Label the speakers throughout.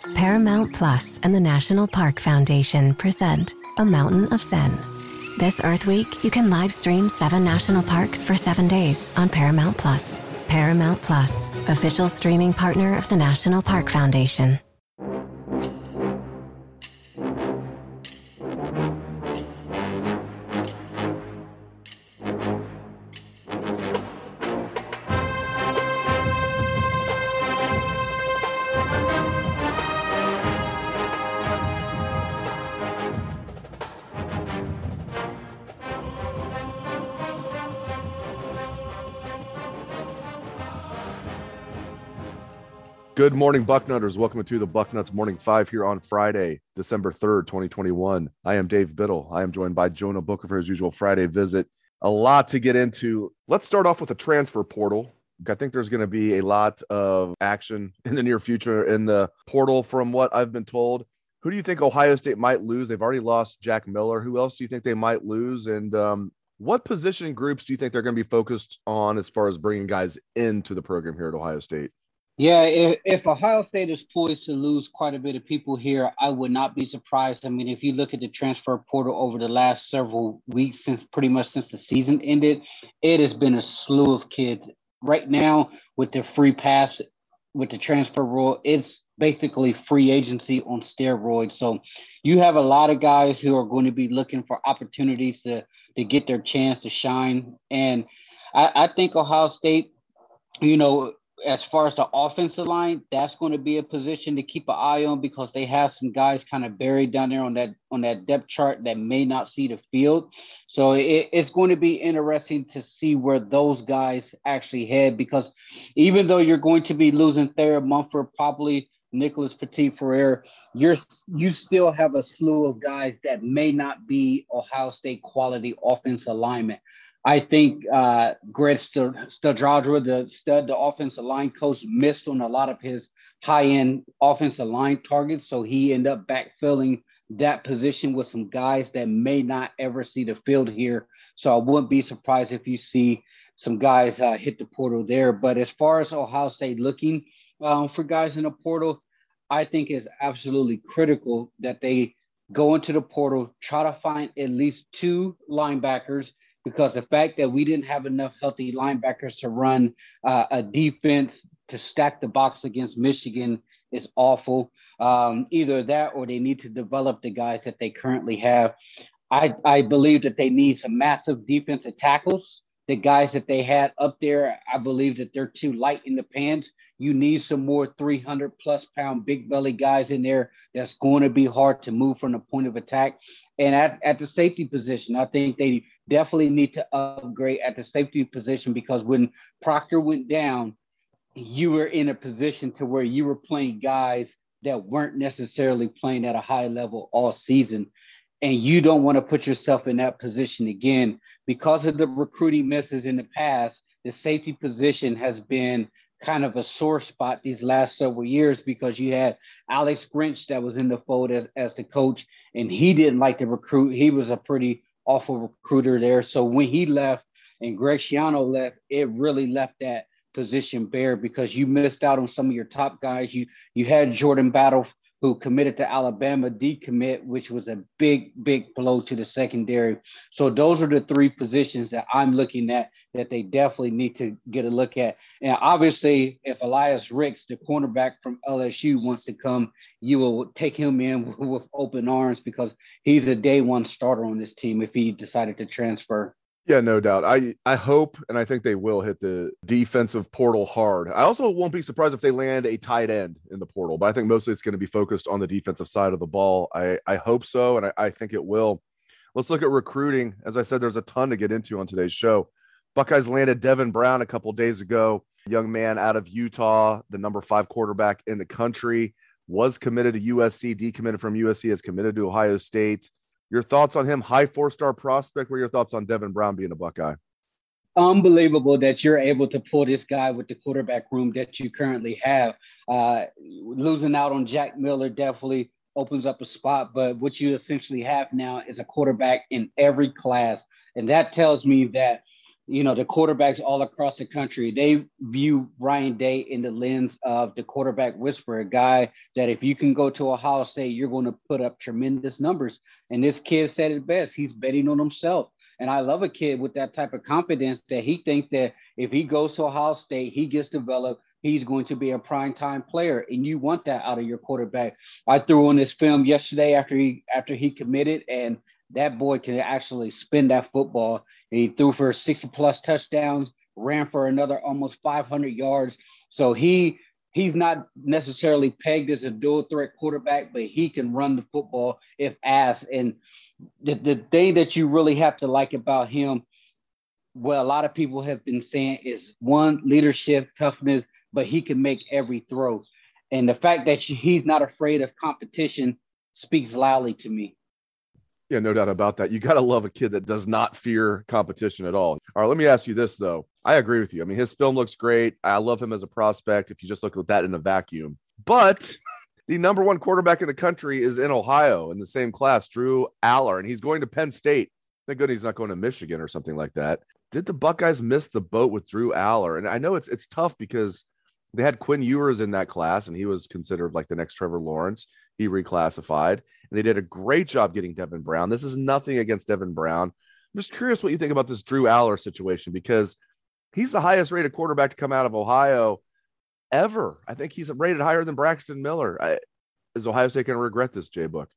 Speaker 1: Paramount Plus and the National Park Foundation present A Mountain of Zen. This Earth Week, you can live stream 7 national parks for 7 days on Paramount Plus. Paramount Plus, official streaming partner of the National Park Foundation.
Speaker 2: Good morning, Bucknutters. Welcome to the Bucknuts Morning 5 here on Friday, December 3rd, 2021. I am Dave Biddle. I am joined by Jonah Booker for his usual Friday visit. A lot to get into. Let's start off with the transfer portal. I think there's going to be a lot of action in the near future in the portal from what I've been told. Who do you think Ohio State might lose? They've already lost Jack Miller. Who else do you think they might lose? And what position groups do you think they're going to be focused on as far as bringing guys into the program here at Ohio State?
Speaker 3: Yeah, if Ohio State is poised to lose quite a bit of people here, I would not be surprised. I mean, if you look at the transfer portal over the last several weeks, since the season ended, it has been a slew of kids. Right now, with the free pass, with the transfer rule, it's basically free agency on steroids. So you have a lot of guys who are going to be looking for opportunities to get their chance to shine. And I think Ohio State, as far as the offensive line, that's going to be a position to keep an eye on because they have some guys kind of buried down there on that depth chart that may not see the field. So it's going to be interesting to see where those guys actually head, because even though you're going to be losing Thayer Munford, probably Nicholas Petit-Frere, you still have a slew of guys that may not be Ohio State quality offensive linemen. I think Greg Studrajra, the offensive line coach, missed on a lot of his high-end offensive line targets, so he ended up backfilling that position with some guys that may not ever see the field here. So I wouldn't be surprised if you see some guys hit the portal there. But as far as Ohio State looking for guys in the portal, I think it's absolutely critical that they go into the portal, try to find at least 2 linebackers, because the fact that we didn't have enough healthy linebackers to run a defense to stack the box against Michigan is awful. Either that or they need to develop the guys that they currently have. I believe that they need some massive defensive tackles. The guys that they had up there, I believe that they're too light in the pants. You need some more 300-plus pound big belly guys in there that's going to be hard to move from the point of attack. And at the safety position, I think they definitely need to upgrade at the safety position, because when Proctor went down, you were in a position to where you were playing guys that weren't necessarily playing at a high level all season. And you don't want to put yourself in that position again. Because of the recruiting misses in the past, the safety position has been kind of a sore spot these last several years, because you had Alex Grinch that was in the fold as the coach, and he didn't like to recruit. He was a pretty awful recruiter there. So when he left and Greg Schiano left, it really left that position bare, because you missed out on some of your top guys. You had Jordan Battle, who committed to Alabama, decommit, which was a big blow to the secondary. So those are the 3 positions that I'm looking at that they definitely need to get a look at. And obviously, if Elias Ricks, the cornerback from LSU, wants to come, you will take him in with open arms, because he's a day one starter on this team if he decided to transfer.
Speaker 2: Yeah, no doubt. I hope, and I think they will hit the defensive portal hard. I also won't be surprised if they land a tight end in the portal, but I think mostly it's going to be focused on the defensive side of the ball. I hope so, and I think it will. Let's look at recruiting. As I said, there's a ton to get into on today's show. Buckeyes landed Devin Brown a couple days ago, a young man out of Utah, the number 5 quarterback in the country, was committed to USC, decommitted from USC, is committed to Ohio State. Your thoughts on him? High 4-star prospect. What are your thoughts on Devin Brown being a Buckeye?
Speaker 3: Unbelievable that you're able to pull this guy with the quarterback room that you currently have. Losing out on Jack Miller definitely opens up a spot, but what you essentially have now is a quarterback in every class. And that tells me that the quarterbacks all across the country, they view Ryan Day in the lens of the quarterback whisperer, a guy that if you can go to Ohio State, you're going to put up tremendous numbers. And this kid said it best. He's betting on himself. And I love a kid with that type of confidence that he thinks that if he goes to Ohio State, he gets developed, he's going to be a primetime player. And you want that out of your quarterback. I threw on this film yesterday after he committed, and that boy can actually spin that football. And he threw for 60-plus touchdowns, ran for another almost 500 yards. So he's not necessarily pegged as a dual-threat quarterback, but he can run the football if asked. And the thing that you really have to like about him, well, a lot of people have been saying is, one, leadership, toughness, but he can make every throw. And the fact that he's not afraid of competition speaks loudly to me.
Speaker 2: Yeah, no doubt about that. You got to love a kid that does not fear competition at all. All right, let me ask you this, though. I agree with you. I mean, his film looks great. I love him as a prospect if you just look at that in a vacuum. But the number one quarterback in the country is in Ohio in the same class, Drew Aller, and he's going to Penn State. Thank goodness he's not going to Michigan or something like that. Did the Buckeyes miss the boat with Drew Aller? And I know it's tough because they had Quinn Ewers in that class, and he was considered like the next Trevor Lawrence. He reclassified, and they did a great job getting Devin Brown. This is nothing against Devin Brown. I'm just curious what you think about this Drew Aller situation, because he's the highest rated quarterback to come out of Ohio ever. I think he's rated higher than Braxton Miller. Is Ohio State going to regret this, Jay Book?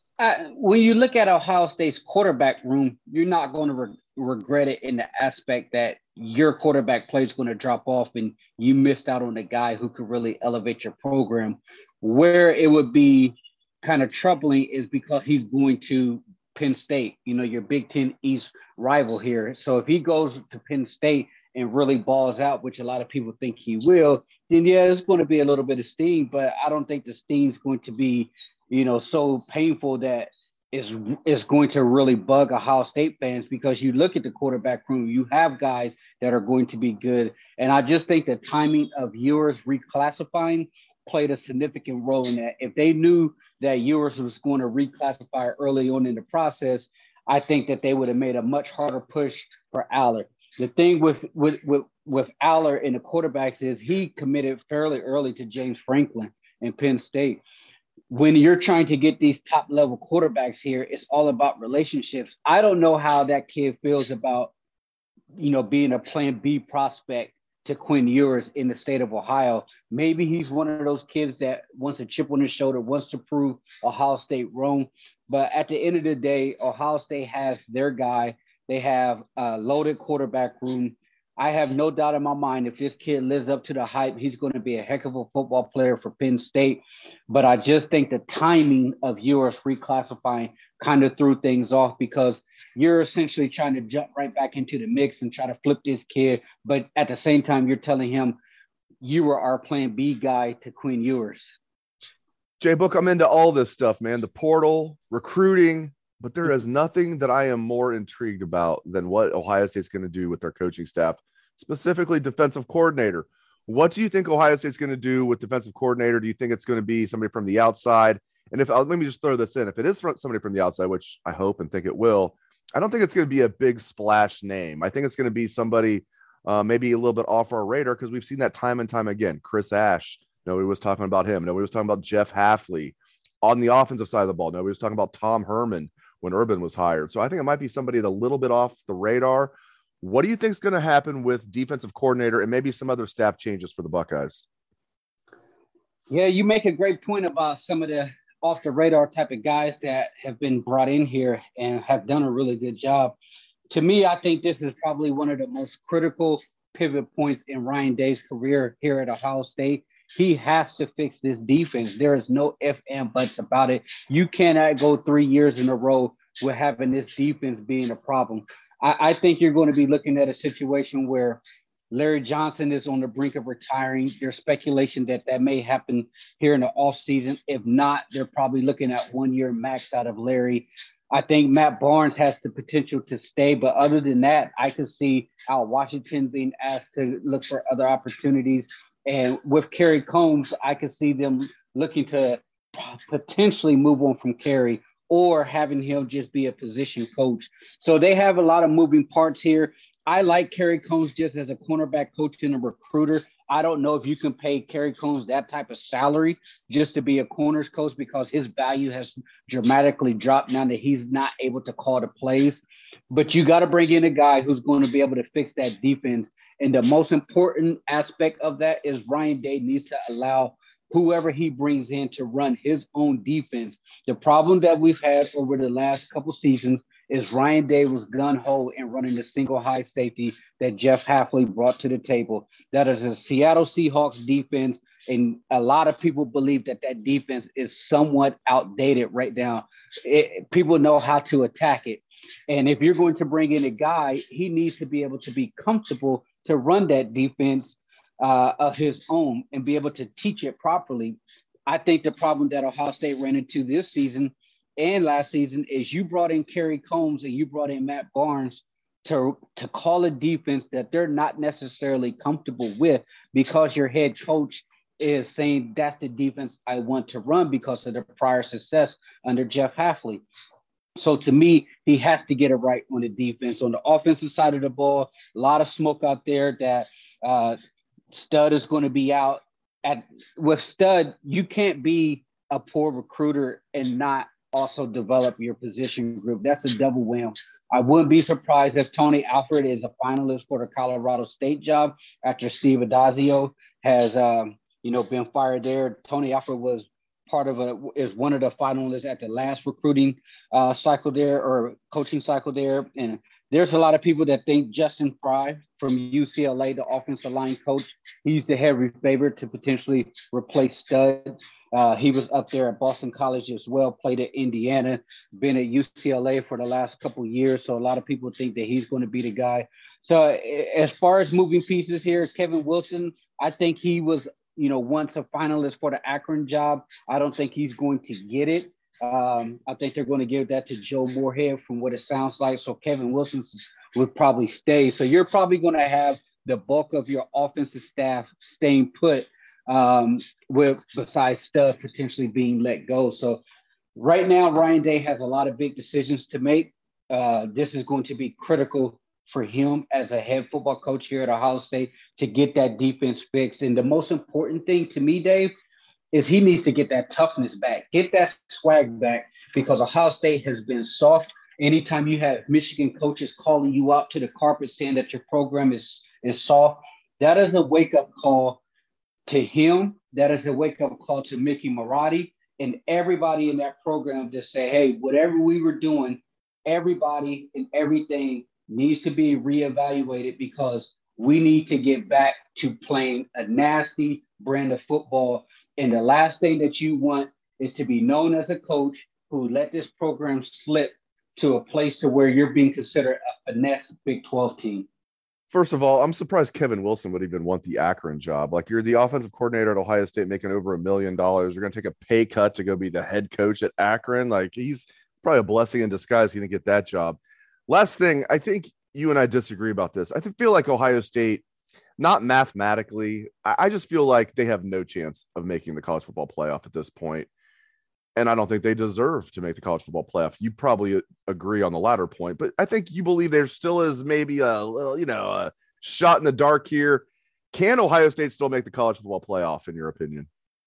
Speaker 3: When you look at Ohio State's quarterback room, you're not going to regret it in the aspect that your quarterback play is going to drop off and you missed out on a guy who could really elevate your program. Where it would be kind of troubling is because he's going to Penn State, your Big Ten East rival here. So if he goes to Penn State and really balls out, which a lot of people think he will, then yeah, it's going to be a little bit of steam, but I don't think the steam's going to be, so painful that is going to really bug Ohio State fans, because you look at the quarterback room, you have guys that are going to be good. And I just think the timing of Ewers reclassifying played a significant role in that. If they knew that Ewers was going to reclassify early on in the process, I think that they would have made a much harder push for Aller. The thing with Aller and the quarterbacks is he committed fairly early to James Franklin in Penn State. When you're trying to get these top level quarterbacks here, it's all about relationships. I don't know how that kid feels about, being a plan B prospect to Quinn Ewers in the state of Ohio. Maybe he's one of those kids that wants a chip on his shoulder, wants to prove Ohio State wrong. But at the end of the day, Ohio State has their guy. They have a loaded quarterback room. I have no doubt in my mind if this kid lives up to the hype, he's going to be a heck of a football player for Penn State. But I just think the timing of Ewers reclassifying kind of threw things off, because you're essentially trying to jump right back into the mix and try to flip this kid. But at the same time, you're telling him you were our plan B guy to Quinn Ewers.
Speaker 2: Jay Book, I'm into all this stuff, man. The portal, recruiting, but there is nothing that I am more intrigued about than what Ohio State's going to do with their coaching staff, specifically defensive coordinator. What do you think Ohio State's going to do with defensive coordinator? Do you think it's going to be somebody from the outside? And let me just throw this in. If it is somebody from the outside, which I hope and think it will, I don't think it's going to be a big splash name. I think it's going to be somebody maybe a little bit off our radar, because we've seen that time and time again. Chris Ash, nobody was talking about him. Nobody was talking about Jeff Hafley. On the offensive side of the ball, nobody was talking about Tom Herman when Urban was hired. So I think it might be somebody that's a little bit off the radar. What do you think is going to happen with defensive coordinator and maybe some other staff changes for the Buckeyes?
Speaker 3: Yeah, you make a great point about some of the off the radar type of guys that have been brought in here and have done a really good job. To me, I think this is probably one of the most critical pivot points in Ryan Day's career here at Ohio State. He has to fix this defense. There is no ifs and buts about it. You cannot go 3 years in a row with having this defense being a problem. I think you're going to be looking at a situation where Larry Johnson is on the brink of retiring. There's speculation that may happen here in the offseason. If not, they're probably looking at 1 year max out of Larry. I think Matt Barnes has the potential to stay, but other than that, I could see Al Washington being asked to look for other opportunities. And with Kerry Combs, I could see them looking to potentially move on from Kerry, or having him just be a position coach. So they have a lot of moving parts here. I like Kerry Combs just as a cornerback coach and a recruiter. I don't know if you can pay Kerry Combs that type of salary just to be a corners coach because his value has dramatically dropped now that he's not able to call the plays. But you got to bring in a guy who's going to be able to fix that defense. And the most important aspect of that is Ryan Day needs to allow whoever he brings in to run his own defense. The problem that we've had over the last couple seasons is Ryan Day was gun-ho in running the single high safety that Jeff Hafley brought to the table. That is a Seattle Seahawks defense, and a lot of people believe that that defense is somewhat outdated right now. People know how to attack it. And if you're going to bring in a guy, he needs to be able to be comfortable to run that defense of his own and be able to teach it properly. I think the problem that Ohio State ran into this season and last season is you brought in Kerry Combs and you brought in Matt Barnes to call a defense that they're not necessarily comfortable with because your head coach is saying that's the defense I want to run because of the prior success under Jeff Hafley. So to me, he has to get it right on the defense. On the offensive side of the ball, a lot of smoke out there that Stud is going to be out. With Stud, you can't be a poor recruiter and not also develop your position group. That's a double whammy. I wouldn't be surprised if Tony Alford is a finalist for the Colorado State job after Steve Adazio has been fired there. Tony Alford was is one of the finalists at the last recruiting cycle there or coaching cycle there. And there's a lot of people that think Justin Fry from UCLA, the offensive line coach, he's the heavy favorite to potentially replace Stud. He was up there at Boston College as well, played at Indiana, been at UCLA for the last couple of years. So a lot of people think that he's going to be the guy. So as far as moving pieces here, Kevin Wilson, I think he was, once a finalist for the Akron job. I don't think he's going to get it. I think they're going to give that to Joe Moorhead from what it sounds like. So Kevin Wilson would probably stay. So you're probably going to have the bulk of your offensive staff staying put with besides Stud potentially being let go. So right now, Ryan Day has a lot of big decisions to make. This is going to be critical for him as a head football coach here at Ohio State to get that defense fixed. And the most important thing to me, Dave, is he needs to get that toughness back, get that swag back, because Ohio State has been soft. Anytime you have Michigan coaches calling you out to the carpet saying that your program is soft, that is a wake-up call to him. That is a wake-up call to Mickey Marotti and everybody in that program to say, hey, whatever we were doing, everybody and everything needs to be reevaluated because we need to get back to playing a nasty brand of football. And the last thing that you want is to be known as a coach who let this program slip to a place to where you're being considered a finesse Big 12 team.
Speaker 2: First of all, I'm surprised Kevin Wilson would even want the Akron job. Like, you're the offensive coordinator at Ohio State making over $1 million. You're going to take a pay cut to go be the head coach at Akron. Like, he's probably a blessing in disguise going to get that job. Last thing, I think you and I disagree about this. I feel like Ohio State, not mathematically, I just feel like they have no chance of making the college football playoff at this point. And I don't think they deserve to make the college football playoff. You probably agree on the latter point, but I think you believe there still is maybe a little, a shot in the dark here. Can Ohio State still make the college football playoff, in your opinion?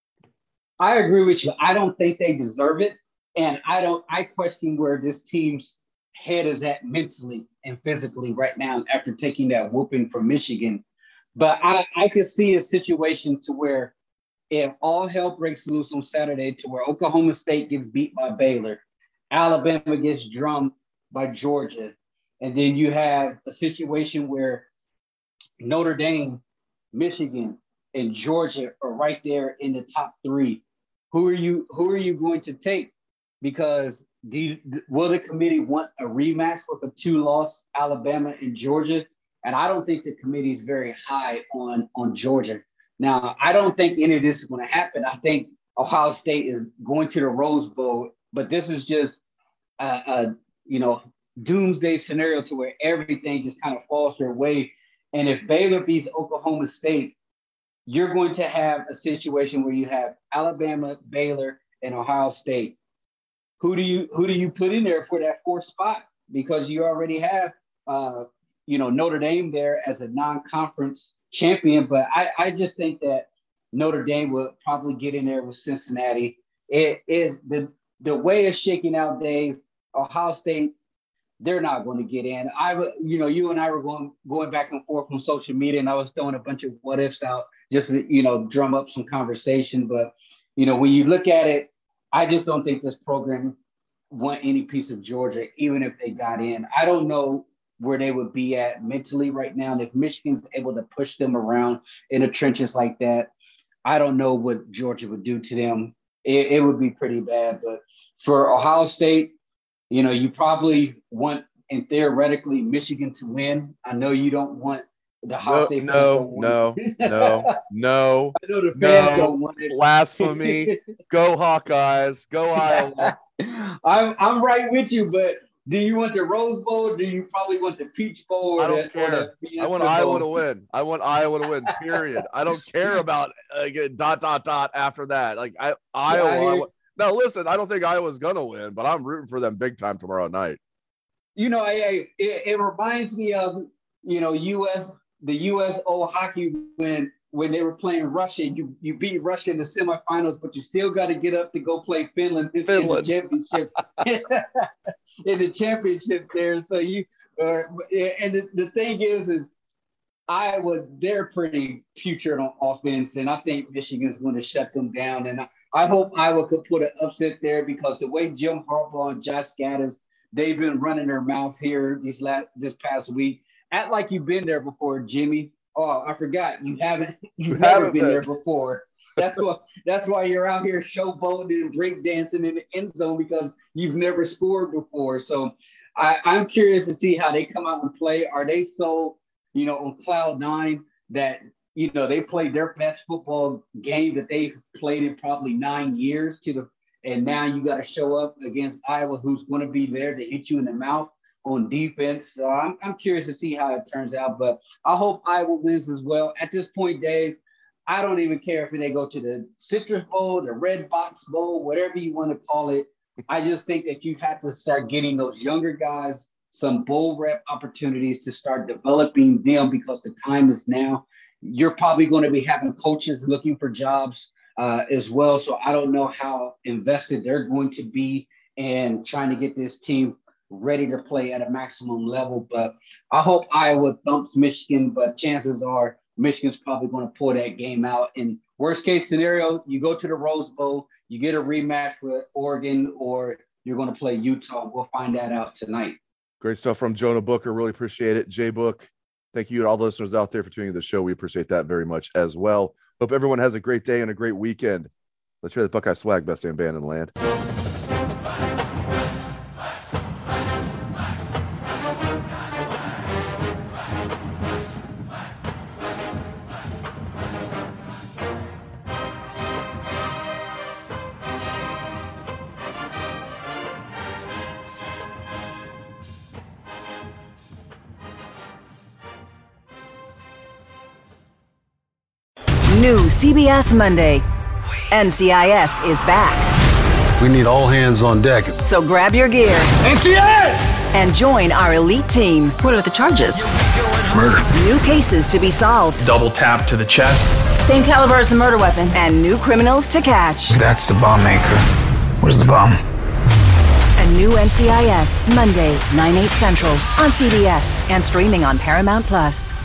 Speaker 3: I agree with you. I don't think they deserve it. And I question where this team's head is at mentally and physically right now after taking that whooping from Michigan. But I could see a situation to where if all hell breaks loose on Saturday to where Oklahoma State gets beat by Baylor, Alabama gets drummed by Georgia, and then you have a situation where Notre Dame, Michigan, and Georgia are right there in the top three. Who are you going to take? Because will the committee want a rematch with a 2-loss Alabama and Georgia? And I don't think the committee is very high on Georgia. Now, I don't think any of this is going to happen. I think Ohio State is going to the Rose Bowl, but this is just a doomsday scenario to where everything just kind of falls their way. And if Baylor beats Oklahoma State, you're going to have a situation where you have Alabama, Baylor, and Ohio State. Who do you put in there for that fourth spot? Because you already have Notre Dame there as a non-conference champion, but I just think that Notre Dame will probably get in there with Cincinnati. It is the way it's shaking out, Dave. Ohio State, they're not going to get in. You and I were going back and forth on social media, and I was throwing a bunch of what ifs out just to, drum up some conversation. But, when you look at it, I just don't think this program want any piece of Georgia, even if they got in. I don't know where they would be at mentally right now. And if Michigan's able to push them around in the trenches like that, I don't know what Georgia would do to them. It would be pretty bad. But for Ohio State, you probably want, and theoretically, Michigan to win. I know you don't want the Ohio State.
Speaker 2: No.
Speaker 3: I know the fans don't want it.
Speaker 2: Blasphemy. Go Hawkeyes. Go Iowa.
Speaker 3: I'm right with you, but do you want the Rose Bowl? Or do you probably want the Peach Bowl?
Speaker 2: I don't care. I want Iowa to win. I want Iowa to win. Period. I don't care about after that. Like Iowa. Now listen, I don't think Iowa's gonna win, but I'm rooting for them big time tomorrow night.
Speaker 3: It reminds me of the U.S. old hockey when they were playing Russia. You beat Russia in the semifinals, but you still got to get up to go play Finland. In the championship. In the championship there. So the thing is Iowa, they're pretty putrid on offense, and I think Michigan's going to shut them down. And I hope Iowa could put an upset there, because the way Jim Harbaugh and Josh Gattis, they've been running their mouth here this past week. Act like you've been there before, Jimmy. Oh, I forgot. You've never been there before. That's why you're out here showboating and breakdancing in the end zone, because you've never scored before. So I'm curious to see how they come out and play. Are they so, on cloud nine that, they played their best football game that they've played in probably 9 years and now you got to show up against Iowa, who's going to be there to hit you in the mouth on defense. So I'm curious to see how it turns out, but I hope Iowa wins as well. At this point, Dave, I don't even care if they go to the Citrus Bowl, the Red Box Bowl, whatever you want to call it. I just think that you have to start getting those younger guys some bowl rep opportunities to start developing them, because the time is now. You're probably going to be having coaches looking for jobs as well. So I don't know how invested they're going to be in trying to get this team ready to play at a maximum level. But I hope Iowa thumps Michigan, but chances are Michigan's probably going to pull that game out. In worst case scenario, you go to the Rose Bowl, you get a rematch with Oregon, or you're going to play Utah. We'll find that out tonight.
Speaker 2: Great stuff from Jonah Booker. Really appreciate it. Jay Book, thank you to all the listeners out there for tuning in to the show. We appreciate that very much as well. Hope everyone has a great day and a great weekend. Let's hear the Buckeye Swag, best damn band in the land.
Speaker 4: New CBS Monday. NCIS is back.
Speaker 5: We need all hands on deck.
Speaker 4: So grab your gear.
Speaker 5: NCIS!
Speaker 4: And join our elite team.
Speaker 6: What are the charges?
Speaker 5: Murder.
Speaker 4: New cases to be solved.
Speaker 7: Double tap to the chest.
Speaker 6: Same caliber as the murder weapon.
Speaker 4: And new criminals to catch.
Speaker 7: That's the bomb maker. Where's the bomb?
Speaker 4: A new NCIS, Monday, 9/8 Central, on CBS and streaming on Paramount+.